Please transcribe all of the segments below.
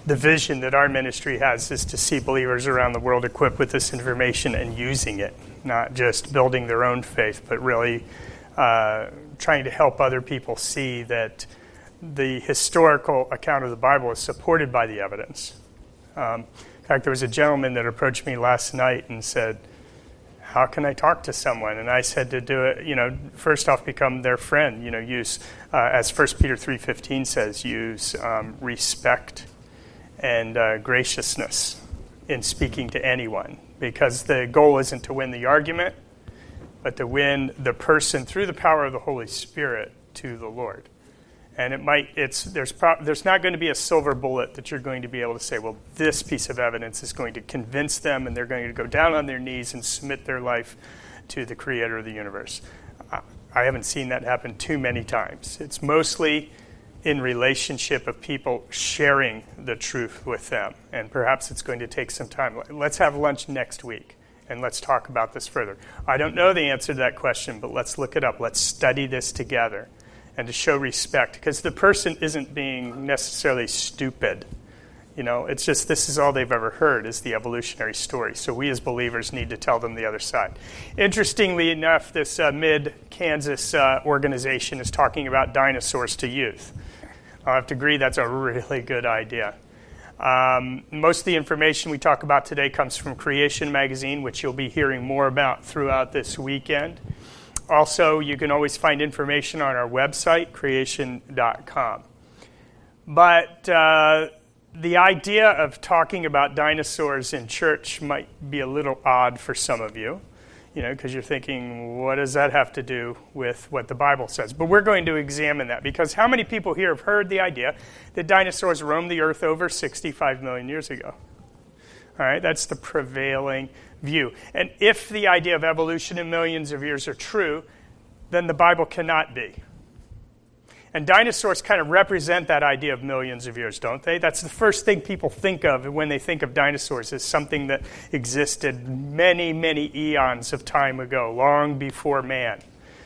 the vision that our ministry has is to see believers around the world equipped with this information and using it, not just building their own faith, but really trying to help other people see that the historical account of the Bible is supported by the evidence. In fact, there was a gentleman that approached me last night and said, how can I talk to someone? And I said to do it, first off, become their friend. Use, as 1 Peter 3:15 says, use respect and graciousness in speaking to anyone. Because the goal isn't to win the argument, but to win the person through the power of the Holy Spirit to the Lord. And there's not going to be a silver bullet that you're going to be able to say, well, this piece of evidence is going to convince them and they're going to go down on their knees and submit their life to the creator of the universe. I haven't seen that happen too many times. It's mostly in relationship of people sharing the truth with them. And perhaps it's going to take some time. Let's have lunch next week and let's talk about this further. I don't know the answer to that question, but let's look it up. Let's study this together. And to show respect, because the person isn't being necessarily stupid. It's just this is all they've ever heard is the evolutionary story. So we as believers need to tell them the other side. Interestingly enough, this Mid-Kansas organization is talking about dinosaurs to youth. I'll have to agree that's a really good idea. Most of the information we talk about today comes from Creation Magazine, which you'll be hearing more about throughout this weekend. Also, you can always find information on our website, creation.com. But the idea of talking about dinosaurs in church might be a little odd for some of you, because you're thinking, what does that have to do with what the Bible says? But we're going to examine that, because how many people here have heard the idea that dinosaurs roamed the earth over 65 million years ago? All right, that's the prevailing view. And if the idea of evolution in millions of years are true, then the Bible cannot be. And dinosaurs kind of represent that idea of millions of years, don't they? That's the first thing people think of when they think of dinosaurs, is something that existed many, many eons of time ago, long before man,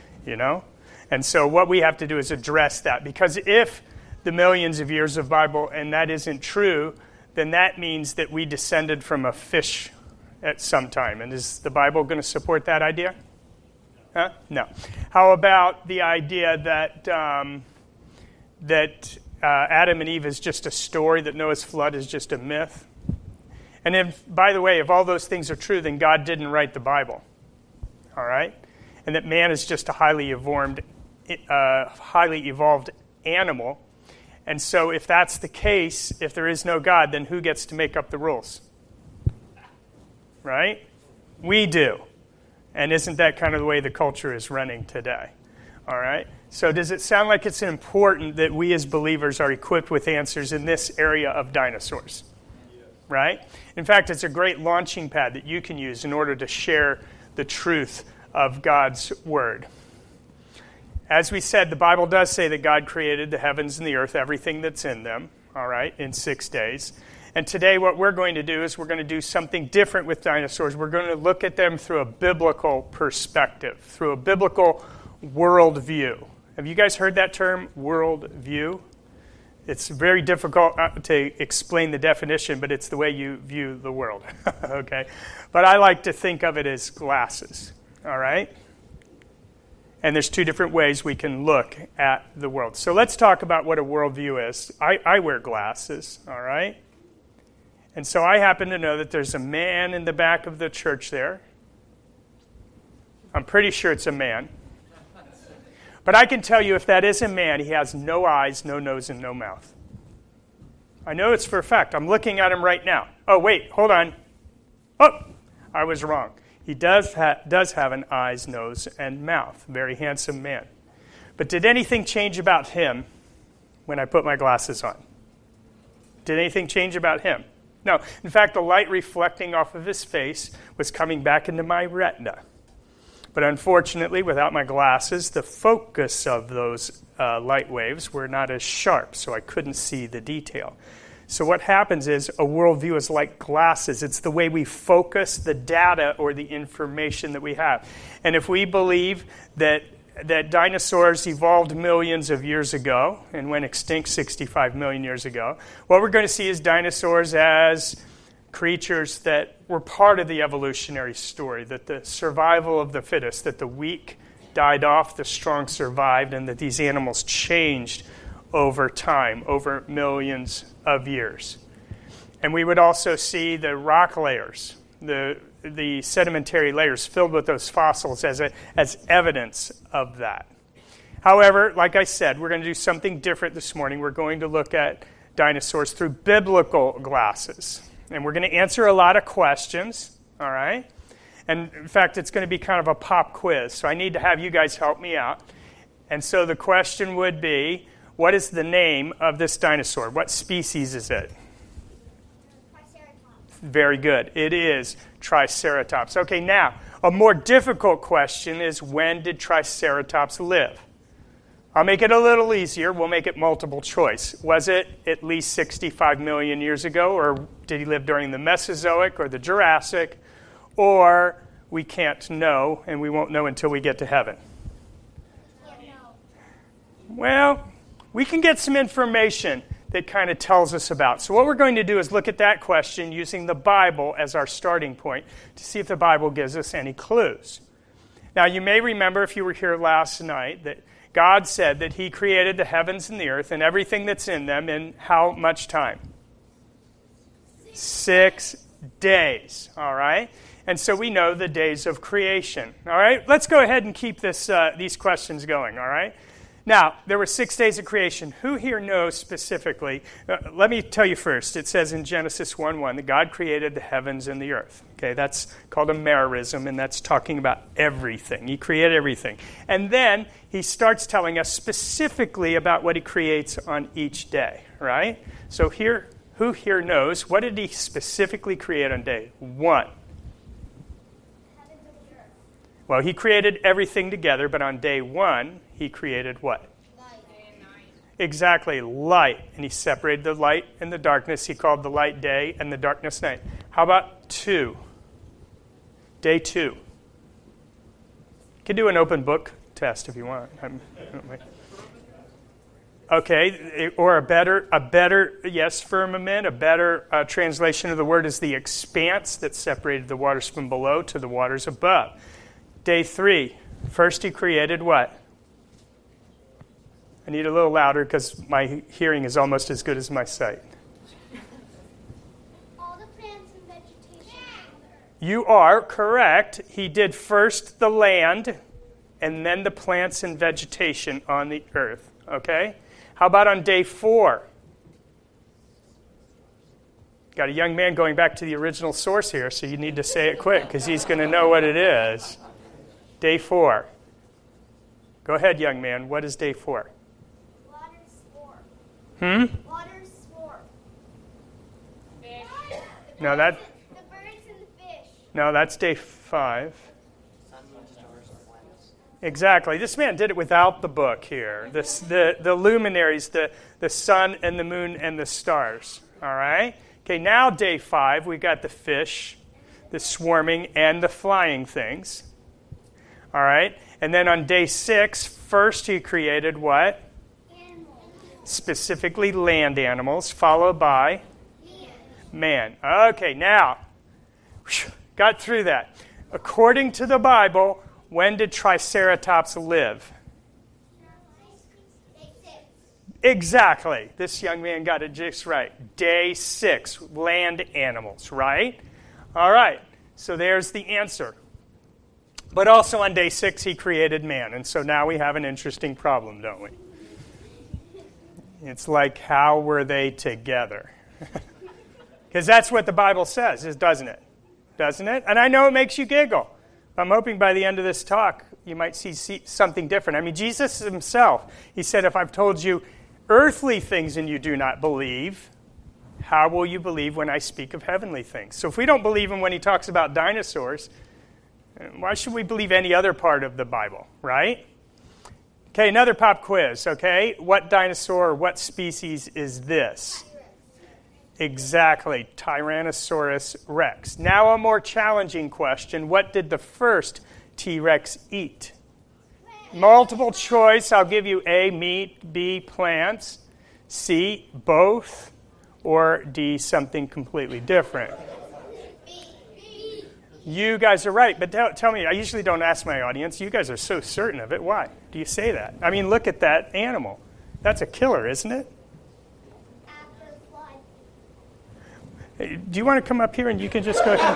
And so what we have to do is address that, because if the millions of years of Bible, and that isn't true, then that means that we descended from a fish at some time. And is the Bible going to support that idea? Huh? No. How about the idea that Adam and Eve is just a story, that Noah's flood is just a myth? And if, by the way, if all those things are true, then God didn't write the Bible. All right? And that man is just a highly evolved animal. And so if that's the case, if there is no God, then who gets to make up the rules? Right? We do. And isn't that kind of the way the culture is running today? All right? So does it sound like it's important that we as believers are equipped with answers in this area of dinosaurs? Yes. Right? In fact, it's a great launching pad that you can use in order to share the truth of God's Word. As we said, the Bible does say that God created the heavens and the earth, everything that's in them, all right, in 6 days. And today what we're going to do is we're going to do something different with dinosaurs. We're going to look at them through a biblical perspective, through a biblical worldview. Have you guys heard that term, worldview? It's very difficult to explain the definition, but it's the way you view the world, okay? But I like to think of it as glasses, all right? And there's two different ways we can look at the world. So let's talk about what a worldview is. I wear glasses, all right? And so I happen to know that there's a man in the back of the church there. I'm pretty sure it's a man. But I can tell you, if that is a man, he has no eyes, no nose, and no mouth. I know it's for a fact. I'm looking at him right now. Oh, wait, hold on. Oh, I was wrong. He does have an eyes, nose, and mouth. Very handsome man. But did anything change about him when I put my glasses on? Did anything change about him? No. In fact, the light reflecting off of his face was coming back into my retina. But unfortunately, without my glasses, the focus of those light waves were not as sharp, so I couldn't see the detail. So what happens is a worldview is like glasses. It's the way we focus the data or the information that we have. And if we believe that that dinosaurs evolved millions of years ago and went extinct 65 million years ago. What we're going to see is dinosaurs as creatures that were part of the evolutionary story, that the survival of the fittest, that the weak died off, the strong survived, and that these animals changed over time, over millions of years. And we would also see the rock layers, the sedimentary layers filled with those fossils as evidence of that. However, like I said, we're going to do something different this morning. We're going to look at dinosaurs through biblical glasses. And we're going to answer a lot of questions, all right? And in fact, it's going to be kind of a pop quiz, so I need to have you guys help me out. And so the question would be, what is the name of this dinosaur? What species is it? Triceratops. Very good. It is Triceratops. Okay, now, a more difficult question is, when did Triceratops live? I'll make it a little easier. We'll make it multiple choice. Was it at least 65 million years ago, or did he live during the Mesozoic or the Jurassic? Or we can't know, and we won't know until we get to heaven. Well, we can get some information that kind of tells us about. So what we're going to do is look at that question using the Bible as our starting point to see if the Bible gives us any clues. Now, you may remember, if you were here last night, that God said that he created the heavens and the earth and everything that's in them in how much time? 6 days, all right? And so we know the days of creation, all right? Let's go ahead and keep these questions going, all right? Now, there were 6 days of creation. Who here knows specifically? Let me tell you first. It says in Genesis 1:1 that God created the heavens and the earth. Okay, that's called a merism, and that's talking about everything. He created everything. And then he starts telling us specifically about what he creates on each day, right? So here, who here knows, what did he specifically create on day 1? Well, he created everything together, but on day 1, he created what? Light. Day and night. Exactly, light. And he separated the light and the darkness. He called the light day and the darkness night. How about 2? Day 2. You can do an open book test if you want. Okay, or a better, yes, firmament, a better translation of the word is the expanse that separated the waters from below to the waters above. Day 3, first he created what? I need a little louder because my hearing is almost as good as my sight. All the plants and vegetation. You are correct. He did first the land and then the plants and vegetation on the earth. Okay? How about on day 4? Got a young man going back to the original source here, so you need to say it quick because he's going to know what it is. Day 4. Go ahead, young man. What is day 4? Water sport. Water sport. No, The birds and the fish. No, that's day 5. Exactly. This man did it without the book here. The luminaries, the sun and the moon and the stars. All right? Okay, now day 5, we got the fish, the swarming, and the flying things. All right? And then on day 6, first he created what? Animals. Specifically land animals, followed by man. Okay, now, got through that. According to the Bible, when did Triceratops live? Day 6. Exactly. This young man got it just right. Day 6, land animals, right? All right, so there's the answer. But also on day 6, he created man. And so now we have an interesting problem, don't we? It's like, how were they together? Because that's what the Bible says, doesn't it? Doesn't it? And I know it makes you giggle. I'm hoping by the end of this talk, you might see something different. I mean, Jesus himself, he said, if I've told you earthly things and you do not believe, how will you believe when I speak of heavenly things? So if we don't believe him when he talks about dinosaurs, why should we believe any other part of the Bible, right? Okay, another pop quiz, okay? What dinosaur or what species is this? Exactly, Tyrannosaurus rex. Now a more challenging question. What did the first T-Rex eat? Multiple choice. I'll give you A, meat, B, plants, C, both, or D, something completely different. You guys are right, but tell me, I usually don't ask my audience. You guys are so certain of it. Why do you say that? I mean, look at that animal. That's a killer, isn't it? Hey, do you want to come up here and you can just go ahead and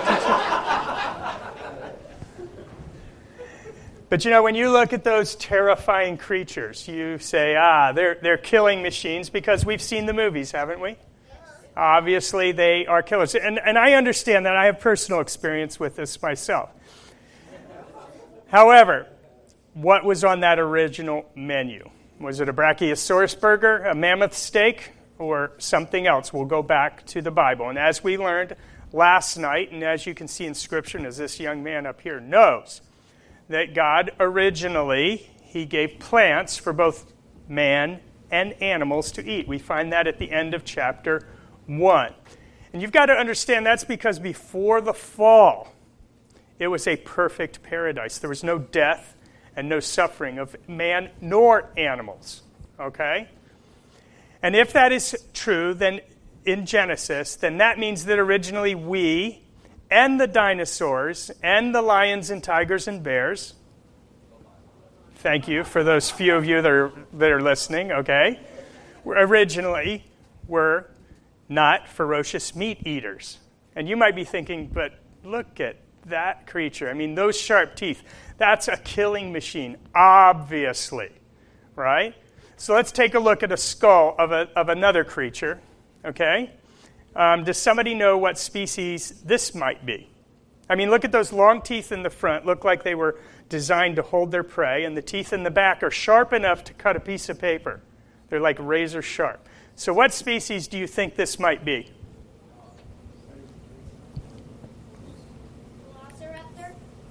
teach it? But you know, when you look at those terrifying creatures, you say, they're killing machines because we've seen the movies, haven't we? Obviously, they are killers. And I understand that. I have personal experience with this myself. However, what was on that original menu? Was it a Brachiosaurus burger, a mammoth steak, or something else? We'll go back to the Bible. And as we learned last night, and as you can see in Scripture, and as this young man up here knows, that God originally, he gave plants for both man and animals to eat. We find that at the end of chapter 1. And you've got to understand that's because before the fall, it was a perfect paradise. There was no death and no suffering of man nor animals. Okay? And if that is true, then in Genesis, then that means that originally we and the dinosaurs and the lions and tigers and bears, thank you for those few of you that are listening, okay, originally were not ferocious meat eaters. And you might be thinking, but look at that creature. I mean, those sharp teeth, that's a killing machine, obviously, right? So let's take a look at a skull of another creature, okay? Does somebody know what species this might be? I mean, look at those long teeth in the front. Look like they were designed to hold their prey, and the teeth in the back are sharp enough to cut a piece of paper. They're like razor sharp. So what species do you think this might be? Velociraptor?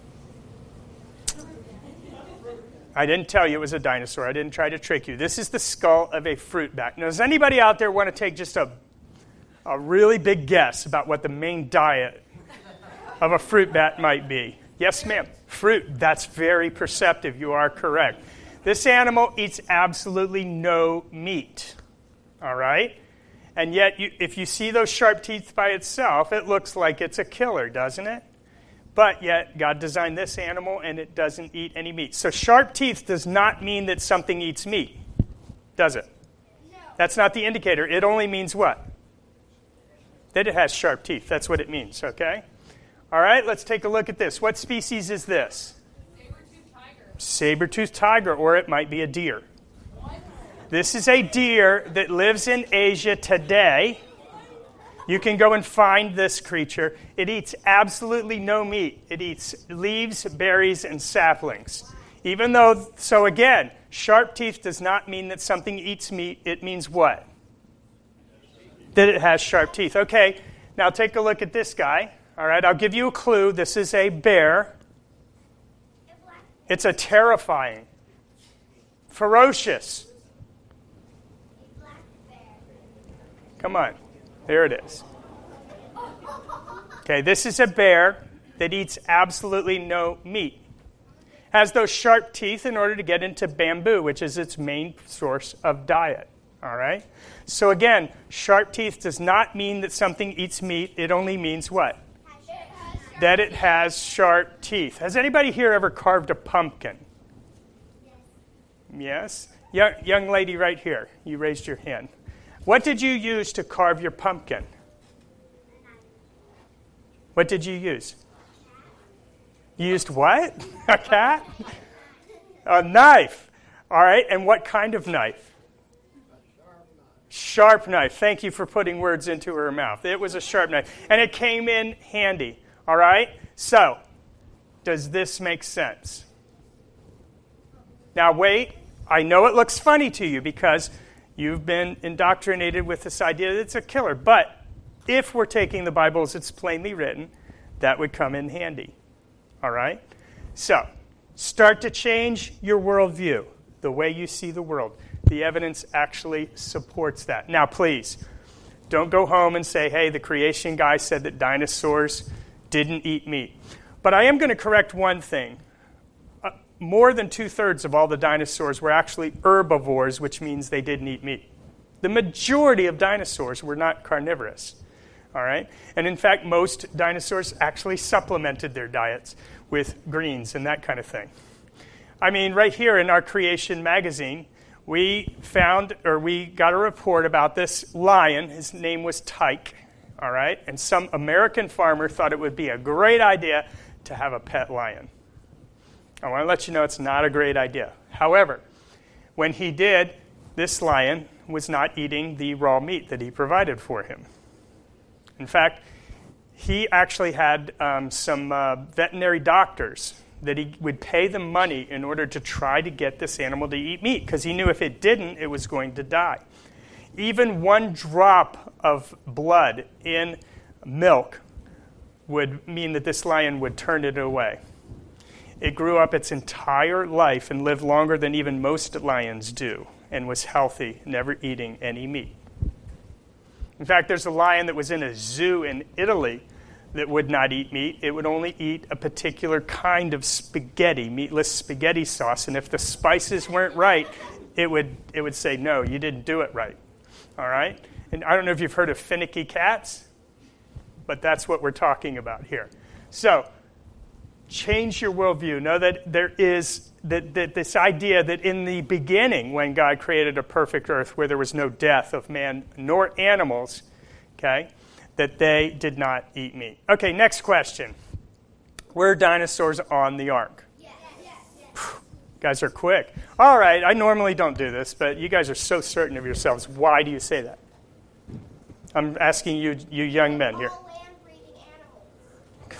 I didn't tell you it was a dinosaur. I didn't try to trick you. This is the skull of a fruit bat. Now, does anybody out there want to take just a really big guess about what the main diet of a fruit bat might be? Yes, ma'am. Fruit. That's very perceptive. You are correct. This animal eats absolutely no meat. All right? And yet, if you see those sharp teeth by itself, it looks like it's a killer, doesn't it? But yet, God designed this animal, and it doesn't eat any meat. So sharp teeth does not mean that something eats meat, does it? No. That's not the indicator. It only means what? That it has sharp teeth. That's what it means, okay? All right, let's take a look at this. What species is this? Saber-toothed tiger. Saber-toothed tiger, or it might be a deer. This is a deer that lives in Asia today. You can go and find this creature. It eats absolutely no meat. It eats leaves, berries, and saplings. Even though, so again, sharp teeth does not mean that something eats meat. It means what? That it has sharp teeth. Okay, now take a look at this guy. All right, I'll give you a clue. This is a bear. It's a terrifying, ferocious. Come on. There it is. Okay, this is a bear that eats absolutely no meat. Has those sharp teeth in order to get into bamboo, which is its main source of diet. All right? So again, sharp teeth does not mean that something eats meat. It only means what? That it has sharp teeth. Has anybody here ever carved a pumpkin? Yes? Young lady right here, you raised your hand. What did you use to carve your pumpkin? What did you use? You used what? A cat? A knife. All right, and what kind of knife? Sharp knife. Thank you for putting words into her mouth. It was a sharp knife, and it came in handy. All right? So, does this make sense? Now, wait. I know it looks funny to you because you've been indoctrinated with this idea that it's a killer. But if we're taking the Bible as it's plainly written, that would come in handy. All right? So, start to change your worldview, the way you see the world. The evidence actually supports that. Now, please, don't go home and say, hey, the creation guy said that dinosaurs didn't eat meat. But I am going to correct one thing. more than 2/3 of all the dinosaurs were actually herbivores, which means they didn't eat meat. The majority of dinosaurs were not carnivorous. All right? And in fact, most dinosaurs actually supplemented their diets with greens and that kind of thing. I mean, right here in our Creation magazine, we got a report about this lion. His name was Tyke. All right? And some American farmer thought it would be a great idea to have a pet lion. I want to let you know it's not a great idea. However, when he did, this lion was not eating the raw meat that he provided for him. In fact, he actually had some veterinary doctors that he would pay them money in order to try to get this animal to eat meat, because he knew if it didn't, it was going to die. Even one drop of blood in milk would mean that this lion would turn it away. It grew up its entire life and lived longer than even most lions do, and was healthy, never eating any meat. In fact, there's a lion that was in a zoo in Italy that would not eat meat. It would only eat a particular kind of spaghetti, meatless spaghetti sauce, and if the spices weren't right, it would say, no, you didn't do it right. All right? And I don't know if you've heard of finicky cats, but that's what we're talking about here. So, change your worldview. Know that there is that this idea that in the beginning, when God created a perfect earth where there was no death of man nor animals, okay, that they did not eat meat. Okay, next question. Were dinosaurs on the ark? Yes. Guys are quick. All right, I normally don't do this, but you guys are so certain of yourselves. Why do you say that? I'm asking you young men here. All land-breathing animals.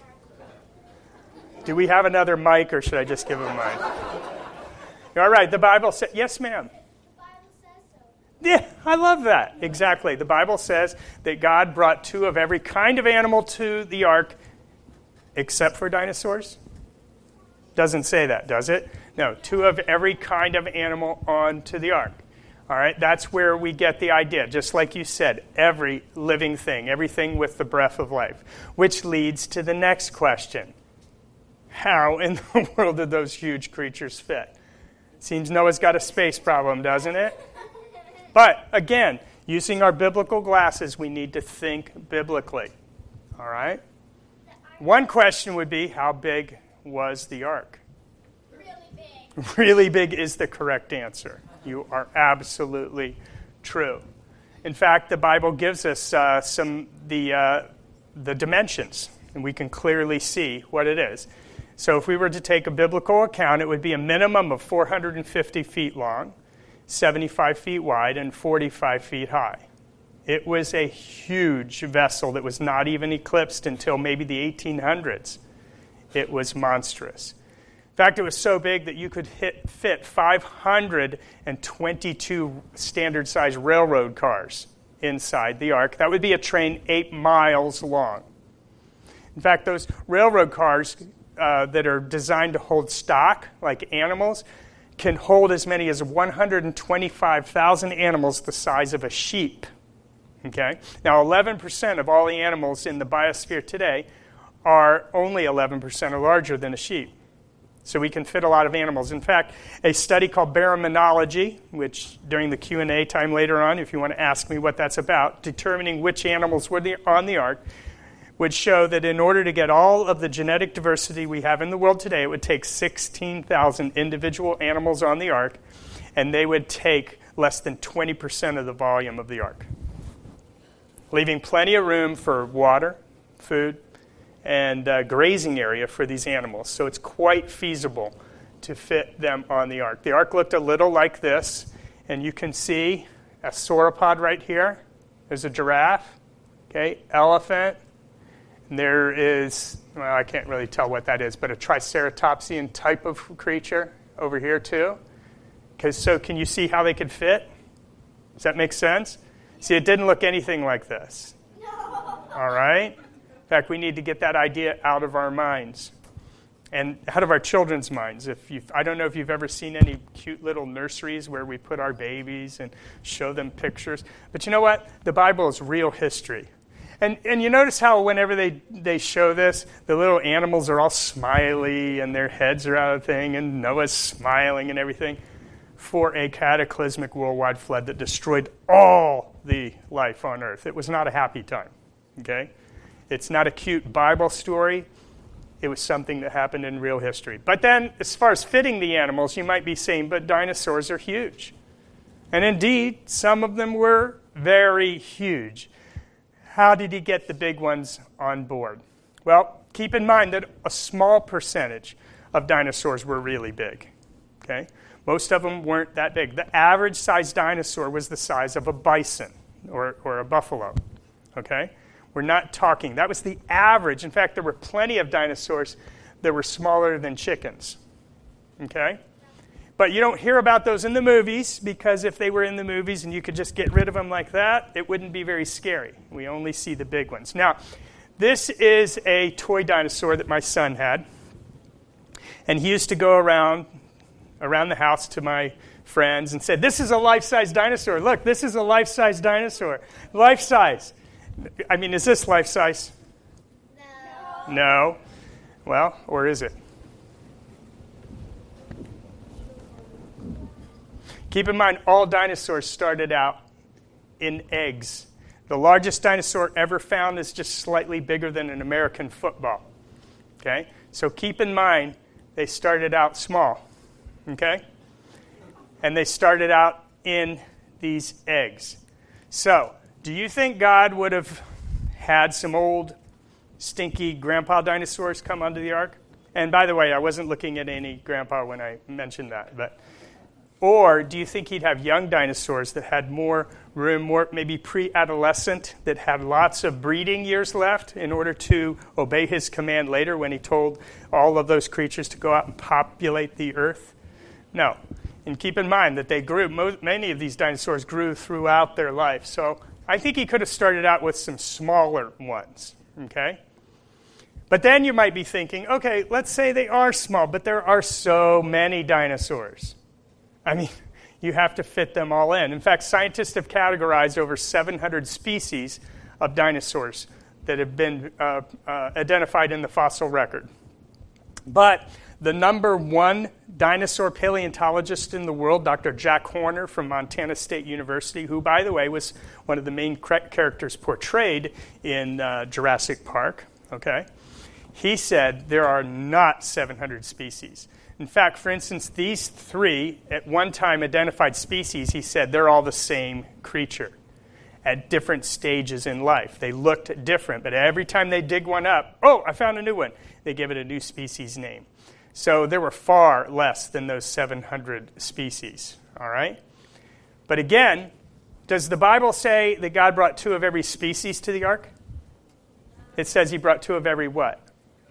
Do we have another mic, or should I just give him mine? All right, the Bible says, yes, ma'am. The Bible says so. Yeah, I love that. Exactly. The Bible says that God brought 2 of every kind of animal to the ark, except for dinosaurs. Doesn't say that, does it? No, 2 of every kind of animal onto the ark. All right, that's where we get the idea. Just like you said, every living thing, everything with the breath of life. Which leads to the next question. How in the world did those huge creatures fit? Seems Noah's got a space problem, doesn't it? But, again, using our biblical glasses, we need to think biblically. All right? One question would be, how big was the ark? Really big. Really big is the correct answer. You are absolutely true. In fact, the Bible gives us the dimensions, and we can clearly see what it is. So if we were to take a biblical account, it would be a minimum of 450 feet long, 75 feet wide, and 45 feet high. It was a huge vessel that was not even eclipsed until maybe the 1800s. It was monstrous. In fact, it was so big that you could fit 522 standard-sized railroad cars inside the ark. That would be a train 8 miles long. In fact, those railroad cars that are designed to hold stock, like animals, can hold as many as 125,000 animals the size of a sheep. Okay? Now, 11% of all the animals in the biosphere today are only 11% or larger than a sheep. So we can fit a lot of animals. In fact, a study called Baraminology, which during the Q&A time later on, if you want to ask me what that's about, determining which animals were on the ark, would show that in order to get all of the genetic diversity we have in the world today, it would take 16,000 individual animals on the ark, and they would take less than 20% of the volume of the ark, leaving plenty of room for water, food, and grazing area for these animals. So it's quite feasible to fit them on the ark. The ark looked a little like this, and you can see a sauropod right here. There's a giraffe, okay, elephant. And there is, well, I can't really tell what that is, but a triceratopsian type of creature over here too. So can you see how they could fit? Does that make sense? See, it didn't look anything like this. No. All right? In fact, we need to get that idea out of our minds and out of our children's minds. I don't know if you've ever seen any cute little nurseries where we put our babies and show them pictures. But you know what? The Bible is real history. And you notice how whenever they show this, the little animals are all smiley and their heads are out of the thing, and Noah's smiling and everything, for a cataclysmic worldwide flood that destroyed all the life on earth. It was not a happy time, okay? It's not a cute Bible story. It was something that happened in real history. But then, as far as fitting the animals, you might be saying, but dinosaurs are huge. And indeed, some of them were very huge. How did he get the big ones on board? Well, keep in mind that a small percentage of dinosaurs were really big, okay? Most of them weren't that big. The average size dinosaur was the size of a bison or a buffalo, okay? We're not talking, that was the average. In fact, there were plenty of dinosaurs that were smaller than chickens, okay? But you don't hear about those in the movies, because if they were in the movies and you could just get rid of them like that, it wouldn't be very scary. We only see the big ones. Now, this is a toy dinosaur that my son had. And he used to go around the house to my friends and said, this is a life-size dinosaur. Look, this is a life-size dinosaur. Life-size. I mean, is this life-size? No. No. Well, or is it? Keep in mind, all dinosaurs started out in eggs. The largest dinosaur ever found is just slightly bigger than an American football. Okay? So keep in mind, they started out small. Okay? And they started out in these eggs. So, do you think God would have had some old, stinky grandpa dinosaurs come onto the ark? And by the way, I wasn't looking at any grandpa when I mentioned that, but... Or do you think he'd have young dinosaurs that had more room, more maybe pre-adolescent, that had lots of breeding years left in order to obey his command later when he told all of those creatures to go out and populate the earth? No. And keep in mind that they grew, many of these dinosaurs grew throughout their life. So I think he could have started out with some smaller ones, okay? But then you might be thinking, okay, let's say they are small, but there are so many dinosaurs. I mean, you have to fit them all in. In fact, scientists have categorized over 700 species of dinosaurs that have been identified in the fossil record. But the number one dinosaur paleontologist in the world, Dr. Jack Horner from Montana State University, who, by the way, was one of the main characters portrayed in Jurassic Park, okay? He said there are not 700 species. In fact, for instance, these three at one time identified species, he said they're all the same creature at different stages in life. They looked different, but every time they dig one up, oh, I found a new one, they give it a new species name. So there were far less than those 700 species, all right? But again, does the Bible say that God brought two of every species to the ark? It says he brought two of every what?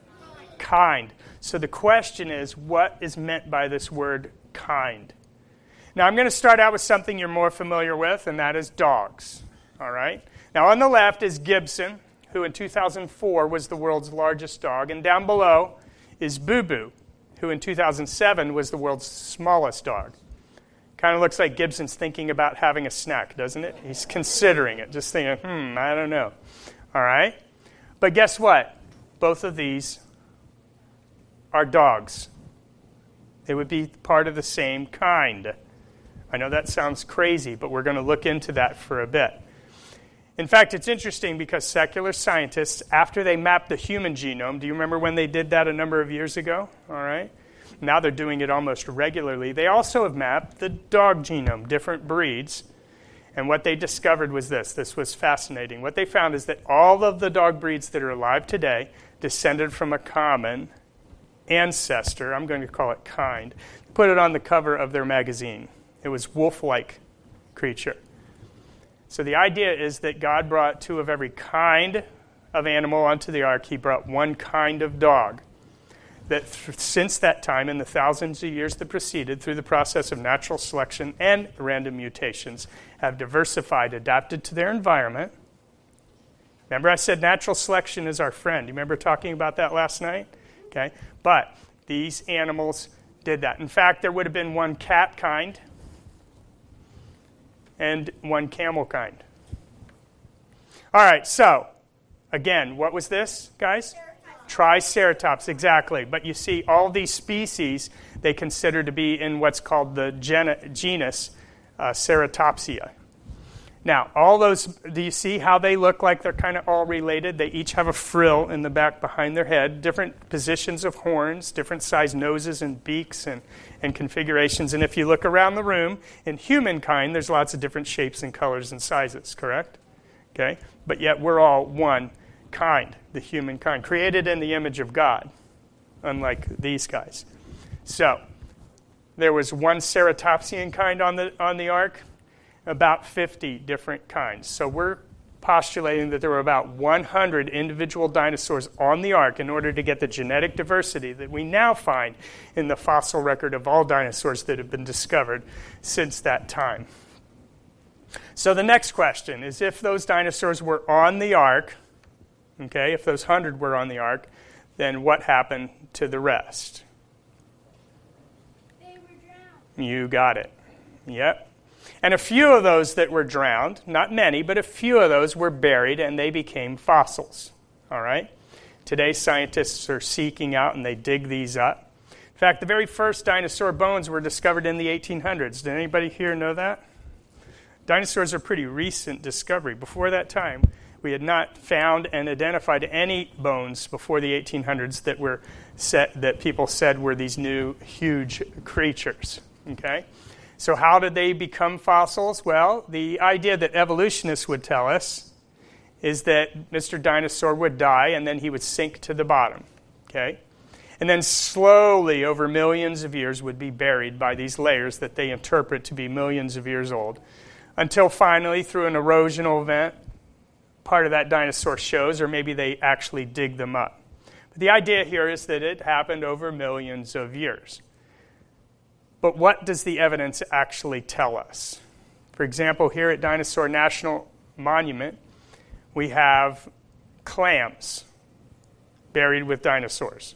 Kind. So the question is, what is meant by this word kind? Now, I'm going to start out with something you're more familiar with, and that is dogs. All right? Now, on the left is Gibson, who in 2004 was the world's largest dog. And down below is Boo Boo, who in 2007 was the world's smallest dog. Kind of looks like Gibson's thinking about having a snack, doesn't it? He's considering it, just thinking, I don't know. All right? But guess what? Both of these are dogs. They would be part of the same kind. I know that sounds crazy, but we're going to look into that for a bit. In fact, it's interesting because secular scientists, after they mapped the human genome, do you remember when they did that a number of years ago? All right. Now they're doing it almost regularly. They also have mapped the dog genome, different breeds. And what they discovered was this. This was fascinating. What they found is that all of the dog breeds that are alive today descended from a common ancestor, I'm going to call it kind, put it on the cover of their magazine. It was wolf-like creature. So the idea is that God brought two of every kind of animal onto the ark. He brought one kind of dog. That since that time, in the thousands of years that preceded, through the process of natural selection and random mutations, have diversified, adapted to their environment. Remember I said natural selection is our friend. You remember talking about that last night? Okay, but these animals did that. In fact, there would have been one cat kind and one camel kind. All right, so Again, what was this, guys? Triceratops, exactly. But you see, all these species, they consider to be in what's called the genus Ceratopsia. Now, all those, do you see how they look like they're kind of all related? They each have a frill in the back behind their head, different positions of horns, different size noses and beaks and configurations. And if you look around the room, in humankind, there's lots of different shapes and colors and sizes, correct? Okay? But yet we're all one kind, the humankind, created in the image of God, unlike these guys. So, there was one ceratopsian kind on the ark, about 50 different kinds. So we're postulating that there were about 100 individual dinosaurs on the ark in order to get the genetic diversity that we now find in the fossil record of all dinosaurs that have been discovered since that time. So the next question is, if those dinosaurs were on the ark, okay, if those 100 were on the ark, then what happened to the rest? They were drowned. You got it. Yep. And a few of those that were drowned, not many, but a few of those were buried and they became fossils. All right? Today, scientists are seeking out and they dig these up. In fact, the very first dinosaur bones were discovered in the 1800s. Did anybody here know that? Dinosaurs are a pretty recent discovery. Before that time, we had not found and identified any bones before the 1800s that people said were these new huge creatures. Okay? So how did they become fossils? Well, the idea that evolutionists would tell us is that Mr. Dinosaur would die and then he would sink to the bottom. Okay? And then slowly, over millions of years, would be buried by these layers that they interpret to be millions of years old, until finally, through an erosional event, part of that dinosaur shows, or maybe they actually dig them up. But the idea here is that it happened over millions of years. But what does the evidence actually tell us? For example, here at Dinosaur National Monument, we have clams buried with dinosaurs.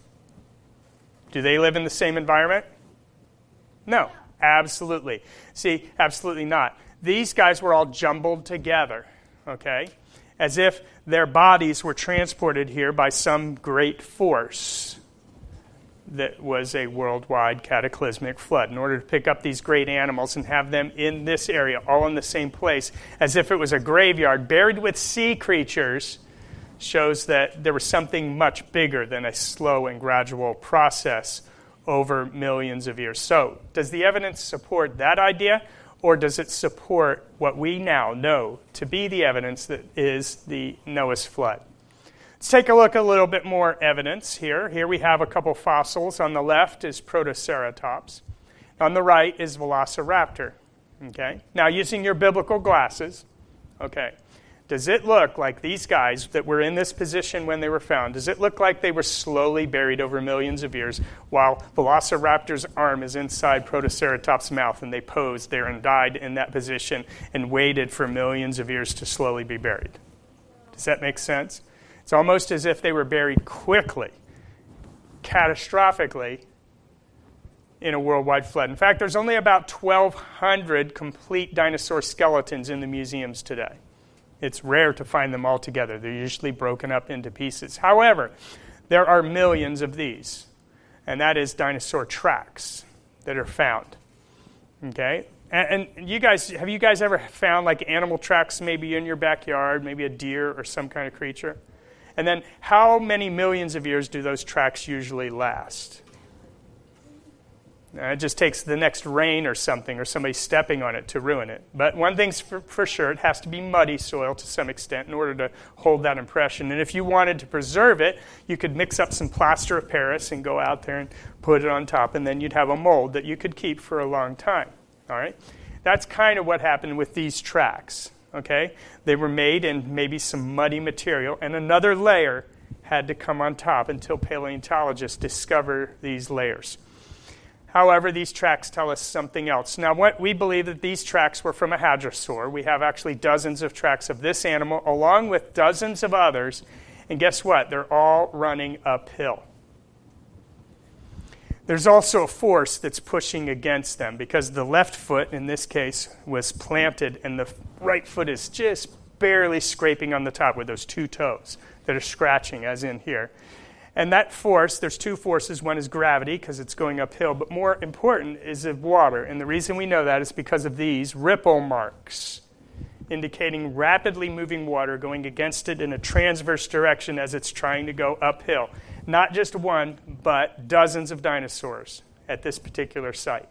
Do they live in the same environment? No, absolutely. See, absolutely not. These guys were all jumbled together, okay, as if their bodies were transported here by some great force that was a worldwide cataclysmic flood, in order to pick up these great animals and have them in this area, all in the same place, as if it was a graveyard buried with sea creatures, shows that there was something much bigger than a slow and gradual process over millions of years. So, does the evidence support that idea, or does it support what we now know to be the evidence that is the Noah's flood? Let's take a look at a little bit more evidence here. Here we have a couple fossils. On the left is Protoceratops. On the right is Velociraptor. Okay. Now, using your biblical glasses, okay, does it look like these guys that were in this position when they were found, does it look like they were slowly buried over millions of years while Velociraptor's arm is inside Protoceratops' mouth and they posed there and died in that position and waited for millions of years to slowly be buried? Does that make sense? It's almost as if they were buried quickly, catastrophically, in a worldwide flood. In fact, there's only about 1,200 complete dinosaur skeletons in the museums today. It's rare to find them all together. They're usually broken up into pieces. However, there are millions of these, and that is dinosaur tracks that are found. Okay? And you guys, have you guys ever found like animal tracks maybe in your backyard, maybe a deer or some kind of creature? And then how many millions of years do those tracks usually last? It just takes the next rain or something, or somebody stepping on it to ruin it. But one thing's for sure, it has to be muddy soil to some extent in order to hold that impression. And if you wanted to preserve it, you could mix up some plaster of Paris and go out there and put it on top, and then you'd have a mold that you could keep for a long time. All right? That's kind of what happened with these tracks. Okay? They were made in maybe some muddy material, and another layer had to come on top until paleontologists discover these layers. However, these tracks tell us something else. Now, what we believe that these tracks were from a hadrosaur. We have actually dozens of tracks of this animal, along with dozens of others, and guess what? They're all running uphill. There's also a force that's pushing against them because the left foot, in this case, was planted and the right foot is just barely scraping on the top with those two toes that are scratching, as in here. And that force, there's two forces. One is gravity, because it's going uphill, but more important is of water. And the reason we know that is because of these ripple marks, indicating rapidly moving water going against it in a transverse direction as it's trying to go uphill. Not just one, but dozens of dinosaurs at this particular site.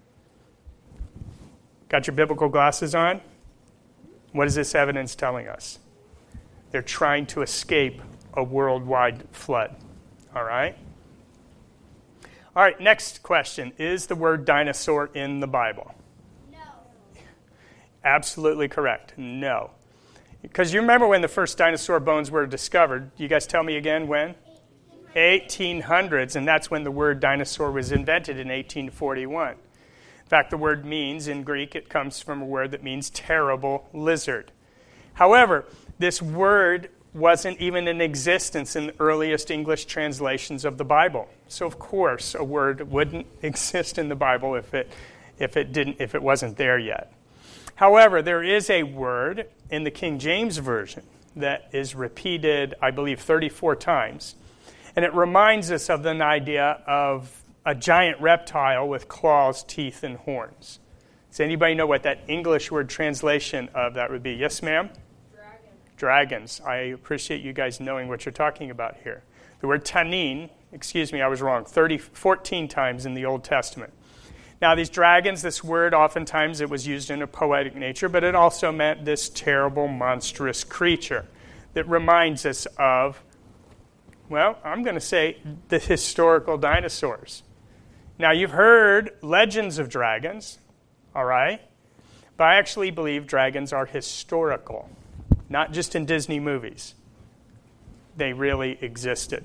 Got your biblical glasses on? What is this evidence telling us? They're trying to escape a worldwide flood. All right? All right, next question. Is the word dinosaur in the Bible? No. Absolutely correct. No. Because you remember when the first dinosaur bones were discovered. You guys tell me again when? 1800s, and that's when the word dinosaur was invented in 1841. In fact, the word means, in Greek, it comes from a word that means terrible lizard. However, this word wasn't even in existence in the earliest English translations of the Bible. So, of course, a word wouldn't exist in the Bible if it wasn't there yet. However, there is a word in the King James Version that is repeated, I believe, 34 times. And it reminds us of an idea of a giant reptile with claws, teeth, and horns. Does anybody know what that English word translation of that would be? Yes, ma'am? Dragons. I appreciate you guys knowing what you're talking about here. The word tanin, I was wrong, 14 times in the Old Testament. Now, these dragons, this word, oftentimes it was used in a poetic nature, but it also meant this terrible, monstrous creature that reminds us of, well, I'm going to say the historical dinosaurs. Now, you've heard legends of dragons, all right? But I actually believe dragons are historical, not just in Disney movies. They really existed.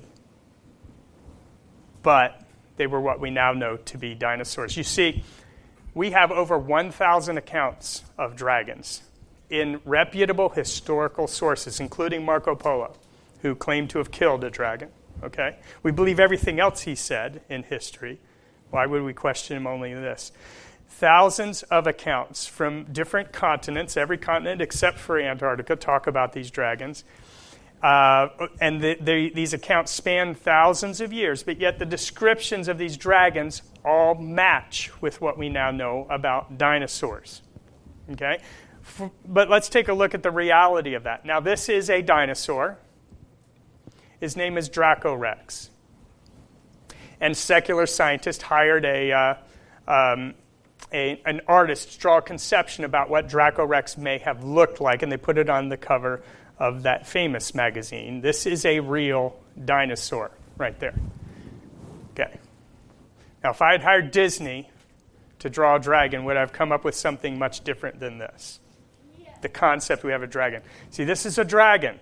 But they were what we now know to be dinosaurs. You see, we have over 1,000 accounts of dragons in reputable historical sources, including Marco Polo, who claimed to have killed a dragon. Okay? We believe everything else he said in history. Why would we question him only in this? Thousands of accounts from different continents, every continent except for Antarctica, talk about these dragons. And these accounts span thousands of years, but yet the descriptions of these dragons all match with what we now know about dinosaurs. Okay? But let's take a look at the reality of that. Now, this is a dinosaur. His name is Dracorex. And secular scientists hired an artist to draw a conception about what Dracorex may have looked like, and they put it on the cover of that famous magazine. This is a real dinosaur right there. Okay. Now, if I had hired Disney to draw a dragon, would I have come up with something much different than this? Yeah. The concept we have a dragon. See, this is a dragon.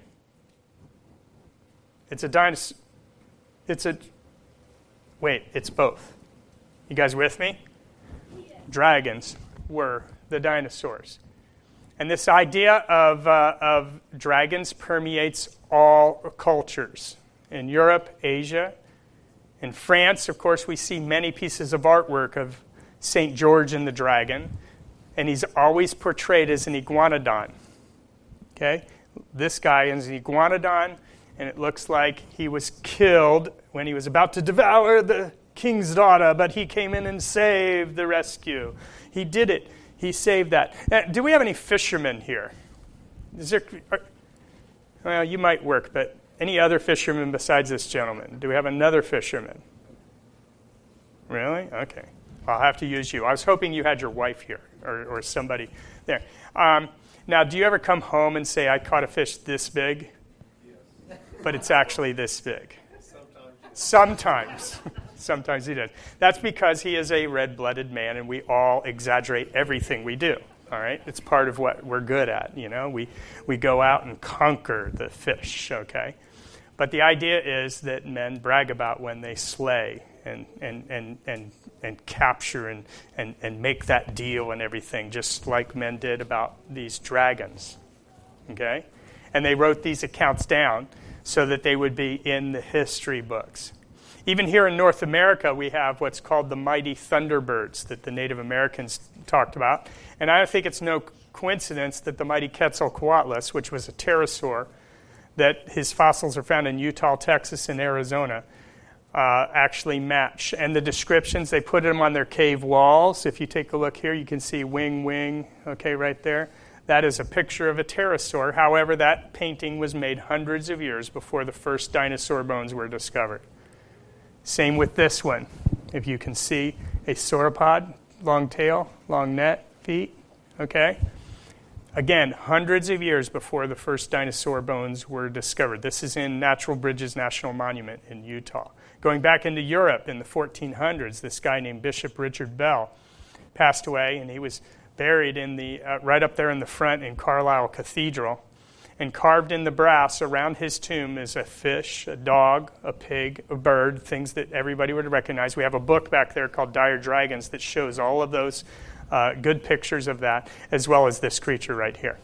It's a dinosaur. It's both. You guys with me? Yeah. Dragons were the dinosaurs. And this idea of dragons permeates all cultures. In Europe, Asia, in France, of course, we see many pieces of artwork of St. George and the dragon, and he's always portrayed as an iguanodon. Okay? This guy is an iguanodon, and it looks like he was killed when he was about to devour the king's daughter, but he came in and saved the rescue. He did it. He saved that. Now, do we have any fishermen here? Well, you might work, but any other fishermen besides this gentleman? Do we have another fisherman? Really? Okay. I'll have to use you. I was hoping you had your wife here or somebody there. Now, do you ever come home and say, I caught a fish this big? Yes. But it's actually this big? Sometimes. Sometimes he does. That's because he is a red-blooded man, and we all exaggerate everything we do. All right? It's part of what we're good at, you know. We go out and conquer the fish, okay? But the idea is that men brag about when they slay and capture and make that deal and everything, just like men did about these dragons, okay? And they wrote these accounts down so that they would be in the history books. Even here in North America, we have what's called the mighty thunderbirds that the Native Americans talked about. And I think it's no coincidence that the mighty Quetzalcoatlus, which was a pterosaur, that his fossils are found in Utah, Texas, and Arizona, actually match. And the descriptions, they put them on their cave walls. If you take a look here, you can see wing, okay, right there. That is a picture of a pterosaur. However, that painting was made hundreds of years before the first dinosaur bones were discovered. Same with this one. If you can see a sauropod, long tail, long neck, feet, okay? Again, hundreds of years before the first dinosaur bones were discovered. This is in Natural Bridges National Monument in Utah. Going back into Europe in the 1400s, this guy named Bishop Richard Bell passed away, and he was buried in the right up there in the front in Carlisle Cathedral. And carved in the brass around his tomb is a fish, a dog, a pig, a bird, things that everybody would recognize. We have a book back there called Dire Dragons that shows all of those good pictures of that, as well as this creature right here.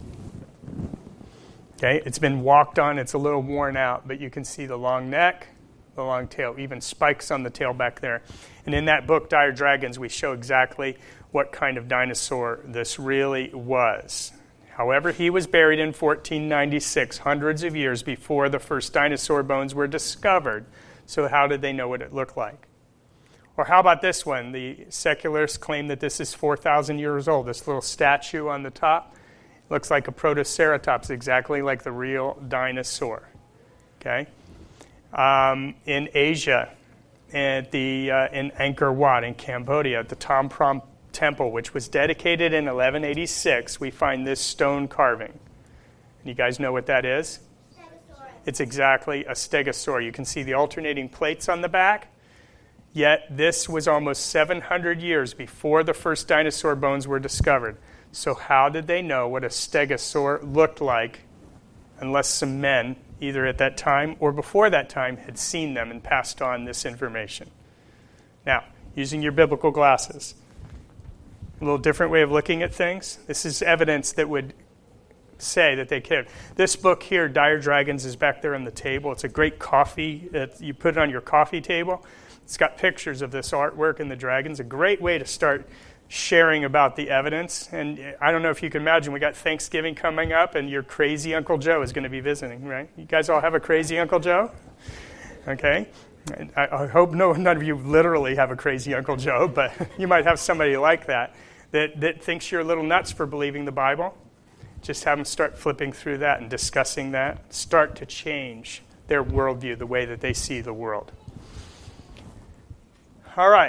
Okay, it's been walked on. It's a little worn out, but you can see the long neck, the long tail, even spikes on the tail back there. And in that book, Dire Dragons, we show exactly what kind of dinosaur this really was. However, he was buried in 1496, hundreds of years before the first dinosaur bones were discovered. So how did they know what it looked like? Or how about this one? The secularists claim that this is 4,000 years old. This little statue on the top looks like a Protoceratops, exactly like the real dinosaur. Okay? In Asia, in Angkor Wat in Cambodia, at the Tom Prom Temple, which was dedicated in 1186, we find this stone carving. And you guys know what that is? Stegosaurus. It's exactly a stegosaur. You can see the alternating plates on the back. Yet this was almost 700 years before the first dinosaur bones were discovered. So how did they know what a stegosaur looked like unless some men, either at that time or before that time, had seen them and passed on this information? Now, using your biblical glasses, a little different way of looking at things. This is evidence that would say that they cared. This book here, Dire Dragons, is back there on the table. It's a great coffee. You put it on your coffee table. It's got pictures of this artwork and the dragons. A great way to start sharing about the evidence. And I don't know if you can imagine, we got Thanksgiving coming up, and your crazy Uncle Joe is going to be visiting, right? You guys all have a crazy Uncle Joe? Okay. I hope none of you literally have a crazy Uncle Joe, but you might have somebody like that thinks you're a little nuts for believing the Bible. Just have them start flipping through that and discussing that. Start to change their worldview, the way that they see the world. All right.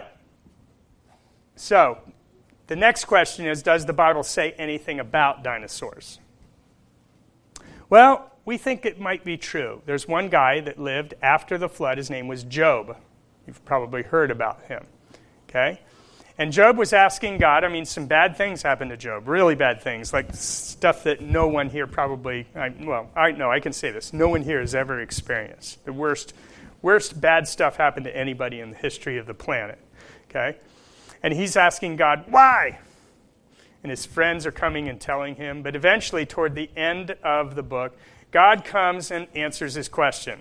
So the next question is, does the Bible say anything about dinosaurs? Well, we think it might be true. There's one guy that lived after the flood. His name was Job. You've probably heard about him. Okay? And Job was asking God, some bad things happened to Job, really bad things, like stuff that no one here probably, I can say this, no one here has ever experienced. The worst bad stuff happened to anybody in the history of the planet. Okay? And he's asking God, why? And his friends are coming and telling him, but eventually, toward the end of the book, God comes and answers his question.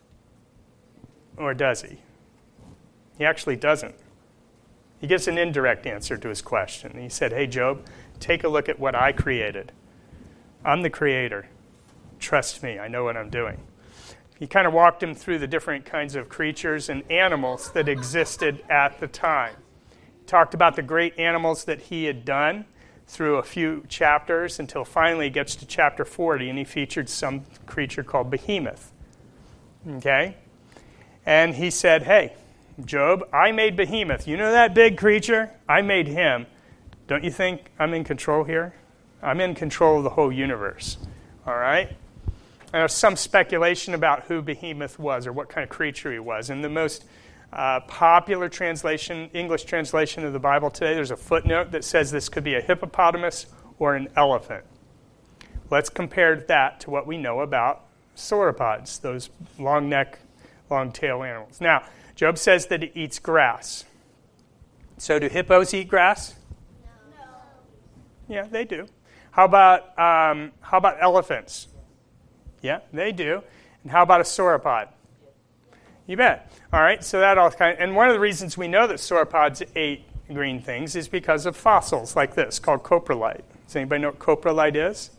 Or does he? He actually doesn't. He gives an indirect answer to his question. He said, hey, Job, take a look at what I created. I'm the creator. Trust me, I know what I'm doing. He kind of walked him through the different kinds of creatures and animals that existed at the time. He talked about the great animals that he had done through a few chapters until finally he gets to chapter 40, and he featured some creature called Behemoth. Okay? And he said, hey, Job, I made Behemoth. You know that big creature? I made him. Don't you think I'm in control here? I'm in control of the whole universe. All right? There's some speculation about who Behemoth was or what kind of creature he was. In the most popular translation, English translation of the Bible today, there's a footnote that says this could be a hippopotamus or an elephant. Let's compare that to what we know about sauropods, those long neck, long tail animals. Now, Job says that it eats grass. So do hippos eat grass? No. Yeah, they do. How about elephants? Yeah, they do. And how about a sauropod? You bet. All right, so that all and one of the reasons we know that sauropods ate green things is because of fossils like this called coprolite. Does anybody know what coprolite is?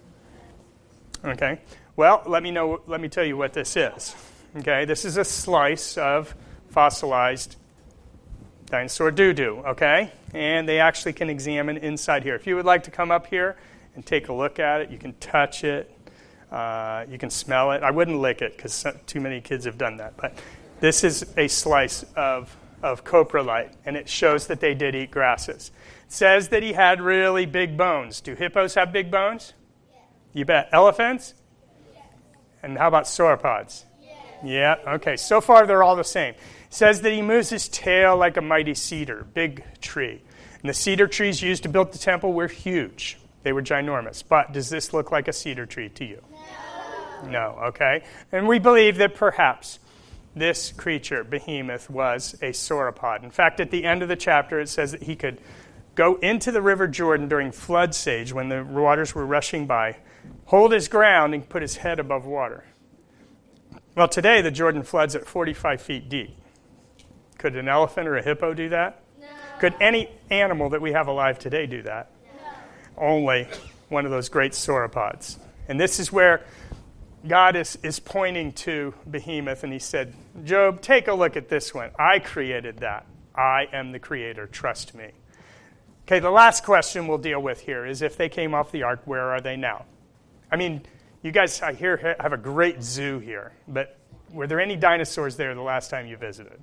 Okay. Well, let me tell you what this is. Okay, this is a slice of fossilized dinosaur doo-doo, okay? And they actually can examine inside here. If you would like to come up here and take a look at it, you can touch it, you can smell it. I wouldn't lick it because too many kids have done that. But this is a slice of coprolite, and it shows that they did eat grasses. It says that he had really big bones. Do hippos have big bones? Yeah. You bet. Elephants? Yeah. And how about sauropods? Yeah, okay. So far, they're all the same. It says that he moves his tail like a mighty cedar, big tree. And the cedar trees used to build the temple were huge. They were ginormous. But does this look like a cedar tree to you? No, okay. And we believe that perhaps this creature, Behemoth, was a sauropod. In fact, at the end of the chapter, it says that he could go into the River Jordan during flood stage when the waters were rushing by, hold his ground, and put his head above water. Well, today the Jordan floods at 45 feet deep. Could an elephant or a hippo do that? No. Could any animal that we have alive today do that? No. Only one of those great sauropods. And this is where God is pointing to Behemoth, and he said, Job, take a look at this one. I created that. I am the creator. Trust me. Okay, the last question we'll deal with here is if they came off the ark, where are they now? I mean, you guys, I hear, have a great zoo here, but were there any dinosaurs there the last time you visited?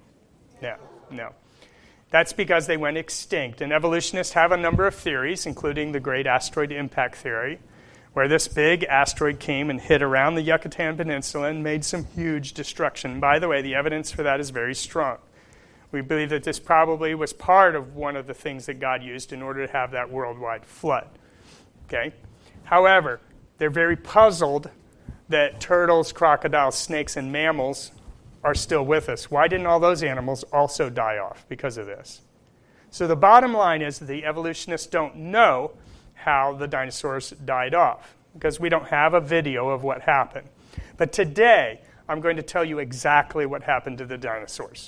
No. That's because they went extinct. And evolutionists have a number of theories, including the great asteroid impact theory, where this big asteroid came and hit around the Yucatan Peninsula and made some huge destruction. By the way, the evidence for that is very strong. We believe that this probably was part of one of the things that God used in order to have that worldwide flood. Okay? However, they're very puzzled that turtles, crocodiles, snakes, and mammals are still with us. Why didn't all those animals also die off because of this? So the bottom line is that the evolutionists don't know how the dinosaurs died off because we don't have a video of what happened. But today, I'm going to tell you exactly what happened to the dinosaurs.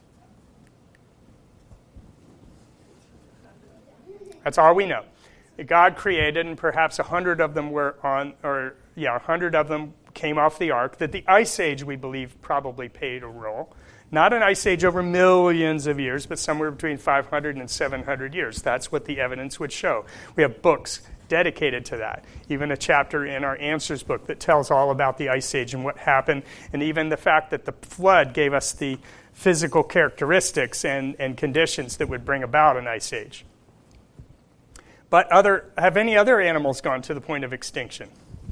That's all we know. God created, and perhaps 100 of them were 100 of them came off the ark. That the Ice Age, we believe, probably played a role. Not an Ice Age over millions of years, but somewhere between 500 and 700 years. That's what the evidence would show. We have books dedicated to that. Even a chapter in our Answers book that tells all about the Ice Age and what happened, and even the fact that the flood gave us the physical characteristics and conditions that would bring about an Ice Age. But have any other animals gone to the point of extinction?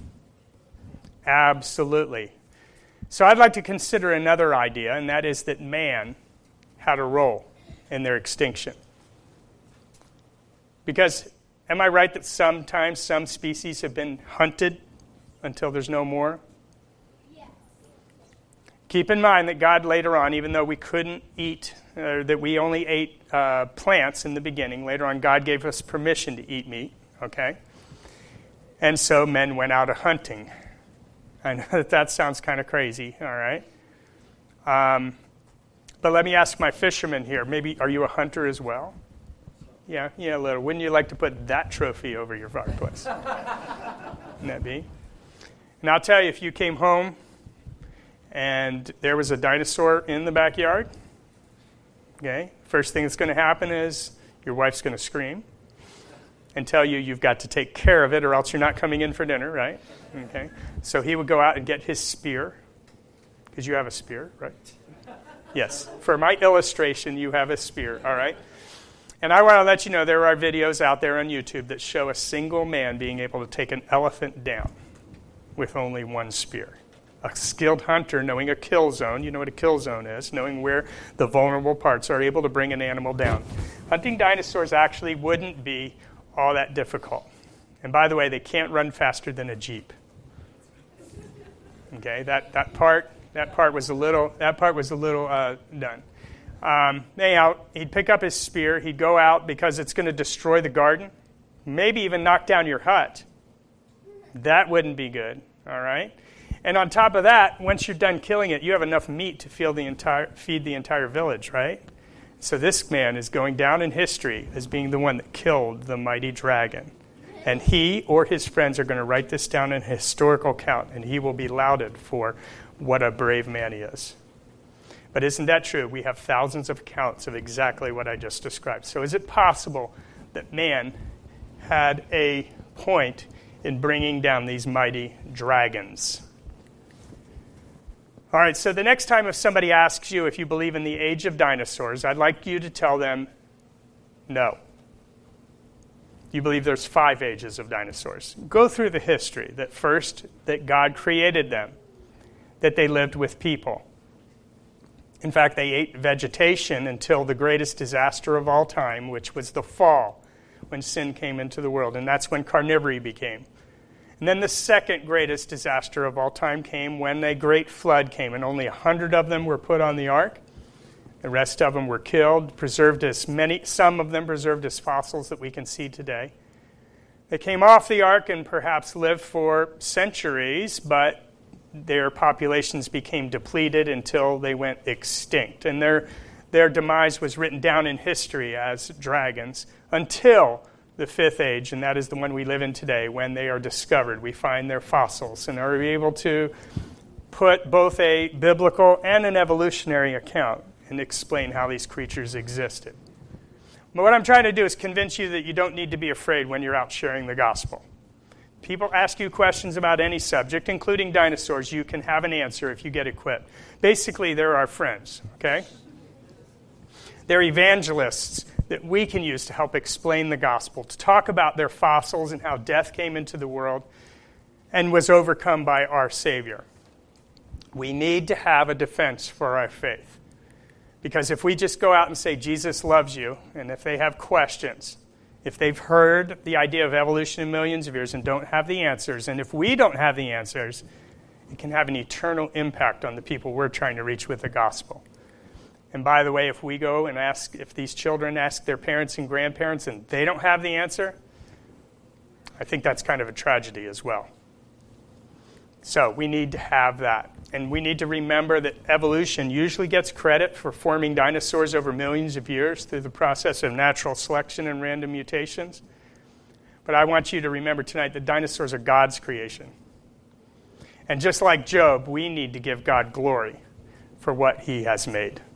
Absolutely. So I'd like to consider another idea, and that is that man had a role in their extinction. Because am I right that sometimes some species have been hunted until there's no more? Yes. Keep in mind that God later on, even though we couldn't eat, that we only ate plants in the beginning, later on God gave us permission to eat meat, okay? And so men went out hunting. I know that sounds kind of crazy, all right? But let me ask my fishermen here. Maybe, are you a hunter as well? Yeah, a little. Wouldn't you like to put that trophy over your fireplace? Wouldn't that be? And I'll tell you, if you came home and there was a dinosaur in the backyard, okay, first thing that's going to happen is your wife's going to scream and tell you you've got to take care of it or else you're not coming in for dinner, right? Okay. So he would go out and get his spear, because you have a spear, right? Yes. For my illustration, you have a spear, all right? And I want to let you know there are videos out there on YouTube that show a single man being able to take an elephant down with only one spear. A skilled hunter, knowing a kill zone, you know what a kill zone is, knowing where the vulnerable parts are able to bring an animal down. Hunting dinosaurs actually wouldn't be all that difficult. And by the way, they can't run faster than a Jeep. Okay, that part was a little done. Anyhow, he'd pick up his spear. He'd go out because it's going to destroy the garden, maybe even knock down your hut. That wouldn't be good. All right. And on top of that, once you're done killing it, you have enough meat to feed the entire village, right? So this man is going down in history as being the one that killed the mighty dragon. And he or his friends are going to write this down in a historical account, and he will be lauded for what a brave man he is. But isn't that true? We have thousands of accounts of exactly what I just described. So is it possible that man had a point in bringing down these mighty dragons? All right, so the next time if somebody asks you if you believe in the age of dinosaurs, I'd like you to tell them no. You believe there's 5 ages of dinosaurs. Go through the history. That first, that God created them, that they lived with people. In fact, they ate vegetation until the greatest disaster of all time, which was the fall, when sin came into the world, and that's when carnivory became. And then the second greatest disaster of all time came when a great flood came, and only 100 of them were put on the ark. The rest of them were killed, some of them preserved as fossils that we can see today. They came off the ark and perhaps lived for centuries, but their populations became depleted until they went extinct. And their demise was written down in history as dragons until the 5th age, and that is the one we live in today, when they are discovered. We find their fossils and are able to put both a biblical and an evolutionary account and explain how these creatures existed. But what I'm trying to do is convince you that you don't need to be afraid when you're out sharing the gospel. People ask you questions about any subject, including dinosaurs. You can have an answer if you get equipped. Basically, they're our friends, okay? They're evangelists that we can use to help explain the gospel, to talk about their fossils and how death came into the world and was overcome by our Savior. We need to have a defense for our faith. Because if we just go out and say Jesus loves you, and if they have questions, if they've heard the idea of evolution in millions of years and don't have the answers, and if we don't have the answers, it can have an eternal impact on the people we're trying to reach with the gospel. And by the way, if we go and if these children ask their parents and grandparents and they don't have the answer, I think that's kind of a tragedy as well. So we need to have that. And we need to remember that evolution usually gets credit for forming dinosaurs over millions of years through the process of natural selection and random mutations. But I want you to remember tonight that dinosaurs are God's creation. And just like Job, we need to give God glory for what he has made.